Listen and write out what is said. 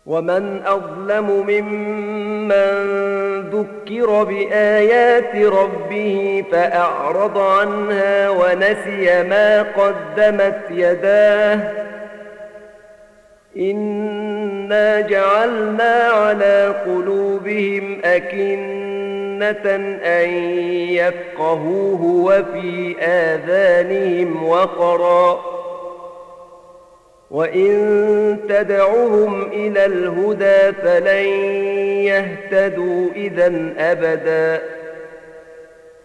ومن أظلم ممن ذكر بآيات ربه فأعرض عنها ونسي ما قدمت يداه إنا جعلنا على قلوبهم أكنة أن يفقهوه وفي آذانهم وقرا وإن تدعهم إلى الهدى فلن يهتدوا إذا أبدا